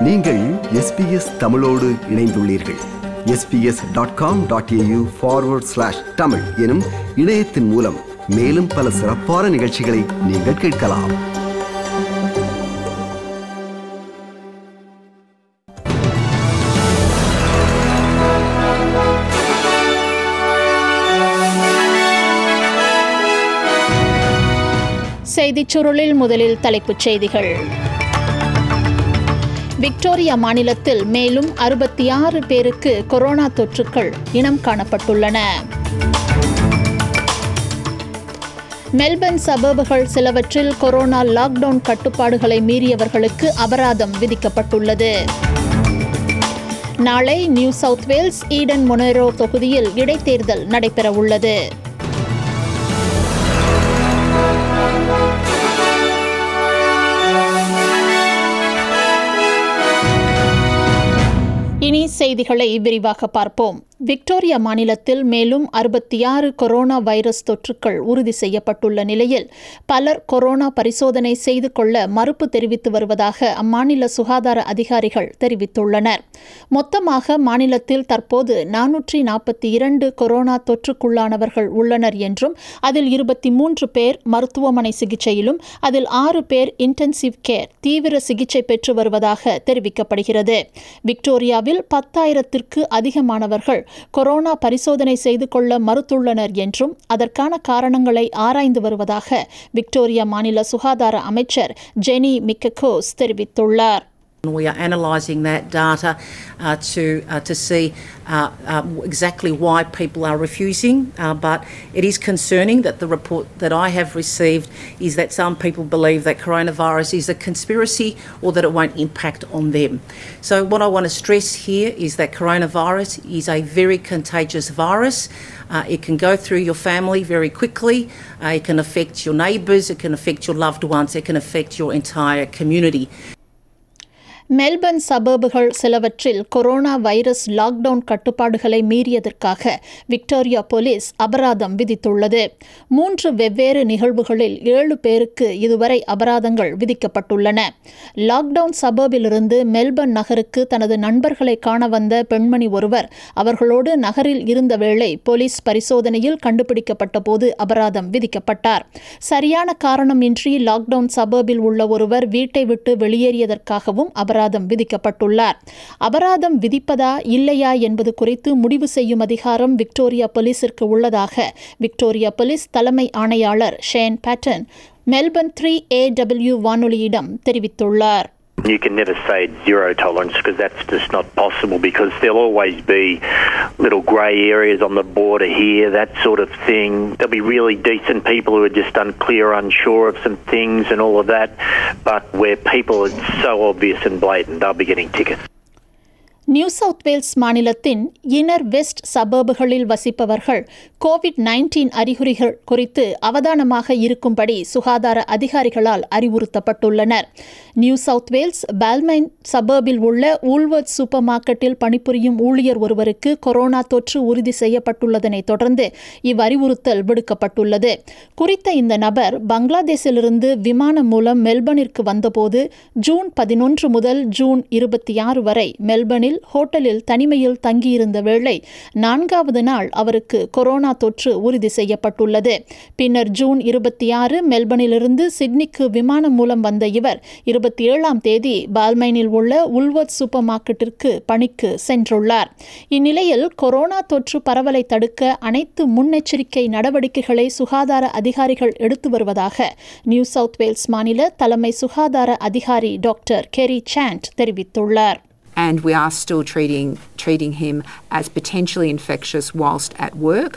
நீங்கள் SBS தமிழோடு இணைந்துள்ளீர்கள். sbs.com.au/tamil எனும் இணையத்தின் மூலம் மேலும் பல சிறப்பான நிகழ்ச்சிகளை நீங்கள் கேட்கலாம். செய்திச் சுருளில் முதலில் தலைப்புச் செய்திகள். விக்டோரியா மாநிலத்தில் மேலும் 66 பேருக்கு கொரோனா தொற்றுக்கள் இனம் காணப்பட்டுள்ளன. மெல்பர்ன் சபர்புகள் சிலவற்றில் கொரோனா லாக்டவுன் கட்டுப்பாடுகளை மீறியவர்களுக்கு அபராதம் விதிக்கப்பட்டுள்ளது. நாளை New South Wales Eden Monaro தொகுதியில் இடைத்தேர்தல் நடைபெறவுள்ளது. இனி செய்திகளை விரிவாக பார்ப்போம். விக்டோரியா மாநிலத்தில் மேலும் 66 கொரோனா வைரஸ் தொற்றுக்கள் உறுதி செய்யப்பட்டுள்ள நிலையில் பலர் கொரோனா பரிசோதனை செய்து கொள்ள மறுப்பு தெரிவித்து வருவதாக அம்மாநில சுகாதார அதிகாரிகள் தெரிவித்துள்ளனர். மொத்தமாக மாநிலத்தில் தற்போது 442 கொரோனா தொற்றுக்குள்ளானவர்கள் உள்ளனர் என்றும் அதில் 23 பேர் மருத்துவமனை சிகிச்சையிலும் அதில் 6 பேர் இன்டென்சிவ் கேர் தீவிர சிகிச்சை பெற்று வருவதாக தெரிவிக்கப்படுகிறது. விக்டோரியாவில் 10,000ற்கு அதிகமானவர்கள் கொரோனா பரிசோதனை செய்து கொள்ள மறுத்துள்ளனர் என்றும் அதற்கான காரணங்களை ஆராய்ந்து வருவதாக விக்டோரியா மாநில சுகாதார அமைச்சர் ஜெனி மிக்ககோஸ் தெரிவித்துள்ளார். We are analysing that data to see exactly why people are refusing, but it is concerning that the report that I have received is that some people believe that coronavirus is a conspiracy or that it won't impact on them. So what I want to stress here is that coronavirus is a very contagious virus. It can go through your family very quickly. It can affect your neighbours, it can affect your loved ones, it can affect your entire community. Melbourne சபர்புகள் சிலவற்றில் corona virus lockdown கட்டுப்பாடுகளை மீறியதற்காக Victoria police அபராதம் விதித்துள்ளது. 3 வெவ்வேறு நிகழ்வுகளில் 7 பேருக்கு இதுவரை அபராதங்கள் விதிக்கப்பட்டுள்ளன. லாக்டவுன் சபர்பிலிருந்து மெல்பர்ன் நகருக்கு தனது நண்பர்களை காண வந்த பெண்மணி ஒருவர் அவர்களோடு நகரில் இருந்த வேளை போலீஸ் பரிசோதனையில் கண்டுபிடிக்கப்பட்ட போது அபராதம் விதிக்கப்பட்டார். சரியான காரணமின்றி லாக்டவுன் சபர்பில் உள்ள ஒருவர் வீட்டை விட்டு வெளியேறியதற்காகவும் அபராதம் விதிக்கப்பட்டுள்ளார். அபராதம் விதிப்பதா இல்லையா என்பது குறித்து முடிவு செய்யும் அதிகாரம் விக்டோரியா போலீசிற்கு உள்ளதாக விக்டோரியா போலீஸ் தலைமை ஆணையாளர் ஷேன் பேட்டன் மெல்பர்ன் 3AW வானொலியிடம் தெரிவித்துள்ளார். You can never say zero tolerance because that's just not possible, because there'll always be little grey areas on the border here, that sort of thing. There'll be really decent people who are just unclear, unsure of some things and all of that, but where people are so obvious and blatant, they'll be getting tickets. New South Wales மாநிலத்தின் inner west சபர்புகளில் வசிப்பவர்கள் COVID-19 அறிகுறிகள் குறித்து அவதானமாக இருக்கும்படி சுகாதார அதிகாரிகளால் அறிவுறுத்தப்பட்டுள்ளனர். நியூ சவுத் வேல்ஸ் பால்மைன் சபர்பில் உள்ள ஊல்வர்த் சூப்பர் மார்க்கெட்டில் பணிபுரியும் ஊழியர் ஒருவருக்கு கொரோனா தொற்று உறுதி செய்யப்பட்டுள்ளதனை தொடர்ந்து இவ்வறிவுறுத்தல் விடுக்கப்பட்டுள்ளது. குறித்த இந்த நபர் பங்களாதேஷிலிருந்து விமானம் மூலம் மெல்பர்னிற்கு வந்தபோது ஜூன் 11 முதல் ஜூன் 26 வரை மெல்பர்னில் ஹோட்டலில் தனிமையில் தங்கியிருந்த வேளை 4வது நாள் அவருக்கு கொரோனா தொற்று உறுதி செய்யப்பட்டுள்ளது. பின்னர் ஜூன் 26 மெல்பர்னிலிருந்து சிட்னிக்கு விமானம் மூலம் வந்த இவர் 27ஆம் தேதி பால்மைனில் உள்ள உல்வர்த் சூப்பர் மார்க்கெட்டிற்கு பணிக்கு சென்றுள்ளார். இந்நிலையில் கொரோனா தொற்று பரவலை தடுக்க அனைத்து முன்னெச்சரிக்கை நடவடிக்கைகளை சுகாதார அதிகாரிகள் எடுத்து வருவதாக நியூ சவுத் வேல்ஸ் மாநில தலைமை சுகாதார அதிகாரி டாக்டர் கெரி சாண்ட் தெரிவித்துள்ளார். And we are still treating him as potentially infectious whilst at work.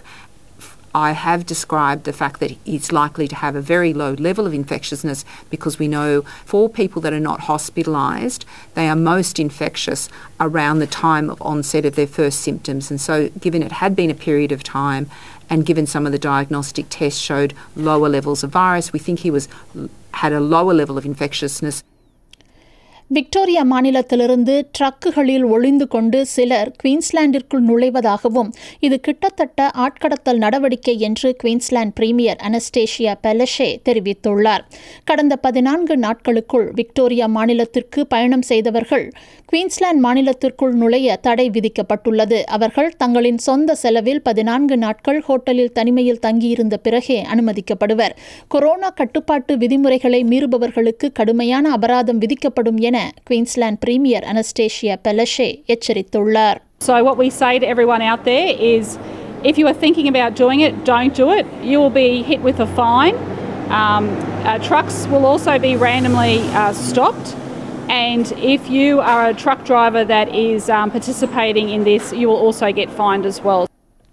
I have described the fact that he's likely to have a very low level of infectiousness because we know for people that are not hospitalised, they are most infectious around the time of onset of their first symptoms. And so given it had been a period of time and given some of the diagnostic tests showed lower levels of virus, we think he had a lower level of infectiousness. Victoria மாநிலத்திலிருந்து ட்ரக்குகளில் ஒளிந்து கொண்டு சிலர் குயின்ஸ்லாண்டிற்குள் நுழைவதாகவும் இது கிட்டத்தட்ட ஆட்கடத்தல் நடவடிக்கை என்று Queensland premier anaesthesia பெலஷே தெரிவித்துள்ளார். கடந்த 14 நாட்களுக்குள் விக்டோரியா மாநிலத்திற்கு பயணம் செய்தவர்கள் குயின்ஸ்லாந்து மாநிலத்திற்குள் நுழைய தடை விதிக்கப்பட்டுள்ளது. அவர்கள் தங்களின் சொந்த செலவில் 14 நாட்கள் ஹோட்டலில் தனிமையில் தங்கியிருந்த பிறகே அனுமதிக்கப்படுவர். கொரோனா கட்டுப்பாட்டு விதிமுறைகளை மீறுபவர்களுக்கு கடுமையான அபராதம் விதிக்கப்படும் என குயின்ஸ்லாந்து பிரீமியர் அனஸ்டேஷியா பெலஷே எச்சரித்துள்ளார். So what we say to everyone out there is, if you are thinking about doing it, don't do it. You will be hit with a fine. Trucks will also be randomly stopped. And if you are a truck driver that is participating in this, you will also get fined as well.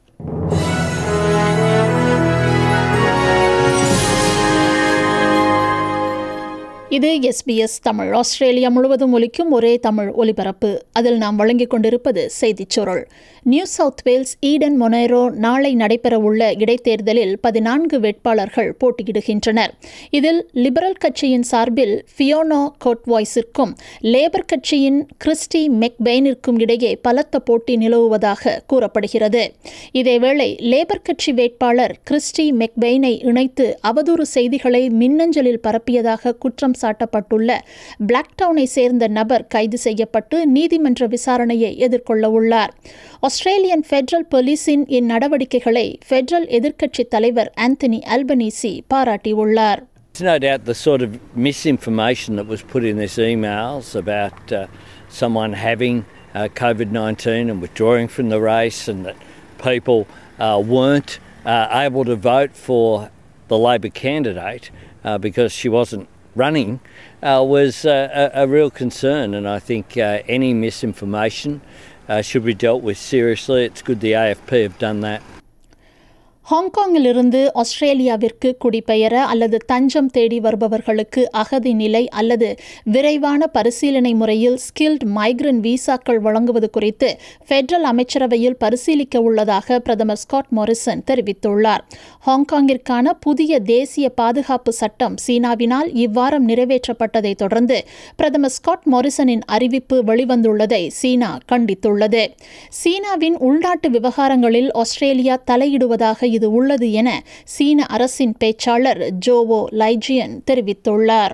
இது SBS தமிழ். Australia முழுவதும் ஒலிக்கும் ஒரே தமிழ் ஒலிபரப்பு. அதில் நாம் வழங்கிக் கொண்டிருப்பது செய்திச் சுருள். New South Wales Eden Monaro நாளை நடைபெறவுள்ள இடைத்தேர்தலில் 14 வேட்பாளர்கள் போட்டியிடுகின்றனர். இதில் லிபரல் கட்சியின் சார்பில் ஃபியோனா கோட்வாய்ஸிற்கும் லேபர் கட்சியின் கிறிஸ்டி மெக்பெயினிற்கும் இடையே பலத்த போட்டி நிலவுவதாக கூறப்படுகிறது. இதேவேளை லேபர் கட்சி வேட்பாளர் கிறிஸ்டி மெக்பெயினை இணைத்து அவதூறு செய்திகளை மின்னஞ்சலில் பரப்பியதாக குற்றம் சாட்டப்பட்டுள்ள பிளாக்டவுனை சேர்ந்த நபர் கைது செய்யப்பட்டு நீதிமன்ற விசாரணையை எதிர்கொள்ள உள்ளார். ஆஸ்திரேலியன் ஃபெடரல் போலீஸின் இந்நடவடிக்கைகளை ஃபெடரல் எதிர்க்கட்சி தலைவர் ஆந்தனி அல்பனீசி பாராட்டியுள்ளார். There's no doubt the sort of misinformation that was put in these emails about someone having COVID-19 and withdrawing from the race, and that people weren't able to vote for the Labor candidate because she wasn't running was a real concern, and I think any misinformation should be dealt with seriously. It's good the AFP have done that. ஹாங்காங்கிலிருந்து ஆஸ்திரேலியாவிற்கு குடிபெயர அல்லது தஞ்சம் தேடி வருபவர்களுக்கு அகதி நிலை அல்லது விரைவான பரிசீலனை முறையில் ஸ்கில்ட் மைக்ரன்ட் விசாக்கள் வழங்குவது குறித்து ஃபெடரல் அமைச்சரவையில் பரிசீலிக்க உள்ளதாக பிரதமர் ஸ்காட் மோரிசன் தெரிவித்துள்ளார். ஹாங்காங்கிற்கான புதிய தேசிய பாதுகாப்பு சட்டம் சீனாவினால் இவ்வாரம் நிறைவேற்றப்பட்டதை தொடர்ந்து பிரதமர் ஸ்காட் மோரிசனின் அறிவிப்பு வெளிவந்துள்ளதை சீனா கண்டித்துள்ளது. சீனாவின் உள்நாட்டு விவகாரங்களில் ஆஸ்திரேலியா தலையிடுவதாக இது உள்ளது என சீன அரசின் பேச்சாளர் ஜோவோ லைஜியன் தெரிவித்துள்ளார்.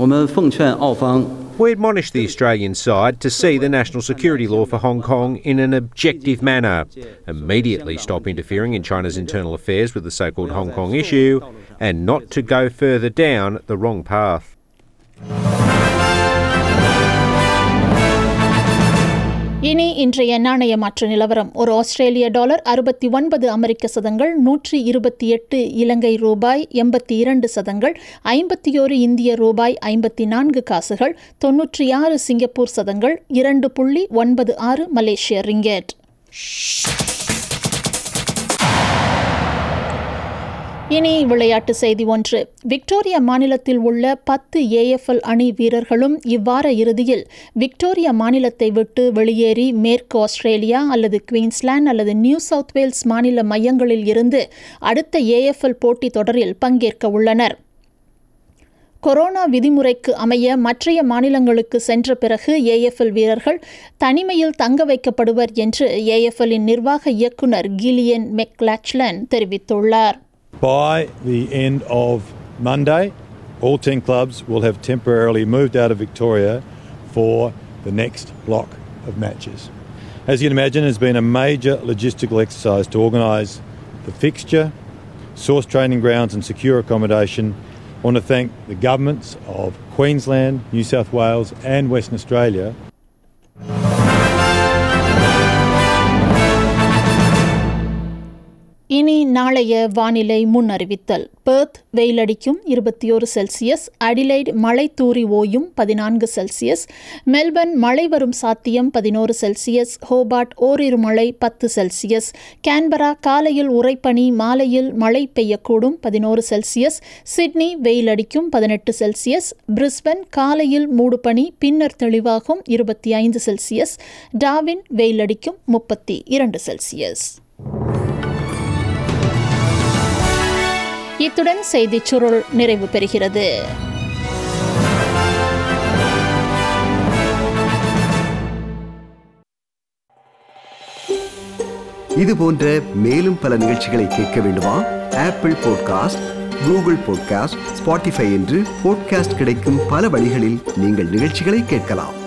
We admonish the Australian side to see the national security law for Hong Kong in an objective manner, immediately stop interfering in China's internal affairs with the so-called Hong Kong issue, and not to go further down the wrong path. இனி இன்றைய நாணய மாற்று நிலவரம். ஒரு ஆஸ்திரேலிய dollar 69 அமெரிக்க சதங்கள், 128 இலங்கை ரூபாய் 82 சதங்கள், 51 இந்திய ரூபாய் 54 காசுகள், 96 சிங்கப்பூர் சதங்கள், 2.96 மலேசிய ரிங்கெட். இனி விளையாட்டு செய்தி ஒன்று. விக்டோரியா மாநிலத்தில் உள்ள 10 AFL அணி வீரர்களும் இவ்வார இறுதியில் விக்டோரியா மாநிலத்தை விட்டு வெளியேறி மேற்கு ஆஸ்திரேலியா அல்லது குயின்ஸ்லாந்து அல்லது நியூ சவுத் வேல்ஸ் மாநில மையங்களில் இருந்து அடுத்த AFL போட்டித் தொடரில் பங்கேற்க உள்ளனர். கொரோனா விதிமுறைக்கு அமைய மற்றைய மாநிலங்களுக்கு சென்ற பிறகு AFL வீரர்கள் தனிமையில் தங்க வைக்கப்படுவர் என்று AFL-இன் நிர்வாக இயக்குனர் கிலியன் மெக்லாச்லன் தெரிவித்துள்ளார். By the end of Monday, all 10 clubs will have temporarily moved out of Victoria for the next block of matches. As you can imagine, it's been a major logistical exercise to organise the fixture, source training grounds and secure accommodation. I want to thank the governments of Queensland, New South Wales and Western Australia. இனி நாளைய வானிலை முன்னறிவித்தல். Perth வெயிலடிக்கும் 21 Celsius, Adelaide மழை தூறி ஓயும் 14 Celsius, Melbourne மழை வரும் சாத்தியம் 11 செல்சியஸ், ஹோபார்ட் ஓரிரு மழை 10 செல்சியஸ், கேன்பரா காலையில் உறைபனி மாலையில் மழை பெய்யக்கூடும் 11 செல்சியஸ், சிட்னி வெயிலடிக்கும் 18 செல்சியஸ், பிரிஸ்பன் காலையில் மூடுபனி பின்னர் தெளிவாகும் 25 செல்சியஸ், டார்வின் வெயிலடிக்கும் 32 செல்சியஸ். இத்துடன் செய்திச் சுருள் நிறைவு பெறுகிறது. இது போன்ற மேலும் பல நிகழ்ச்சிகளை கேட்க வேண்டுமா? Apple podcast, Google podcast, Spotify என்று பாட்காஸ்ட் கிடைக்கும் பல வழிகளில் நீங்கள் நிகழ்ச்சிகளை கேட்கலாம்.